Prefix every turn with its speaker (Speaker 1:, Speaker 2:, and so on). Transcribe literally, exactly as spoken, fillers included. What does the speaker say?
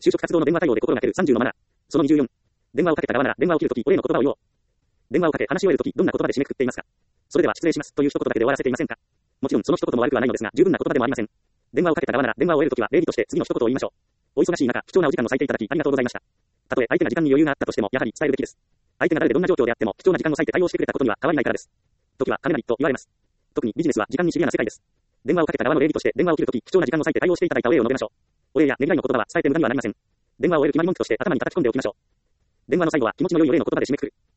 Speaker 1: 就職活動の電話対応で心がけるさんじゅうのマナー。そのにじゅうよん。電話をかけた側なら電話を切るとき、お礼の言葉を言おう。電話をかけ話し終えるとき、どんな言葉で締めくくっていますか？それでは失礼しますという一言だけで終わらせていませんか？もちろんその一言も悪くはないのですが、十分な言葉でもありません。電話をかけた側なら電話を終えるときは礼儀として次の一言を言いましょう。お忙しい中、貴重なお時間を割いていただきありがとうございました。たとえ相手が時間に余裕があったとしても、やはり伝えるべきです。相手が誰でどんな状況であっても、貴重な時間を割いて対応してくれたことには変わりないからです。時は金なりと言われます。特にビジネスは時間にシビアな世界です。電話をかけた側の礼儀として電話を切るとき、貴重な時間を割いて対応していただいたお礼を述べましょう。お礼やねぎらいの言葉は伝えて無駄にはなりません。電話を終える決まり文句として頭に叩き込んでおきましょう。電話の最後は気持ちの良いお礼の言葉で締めくくる。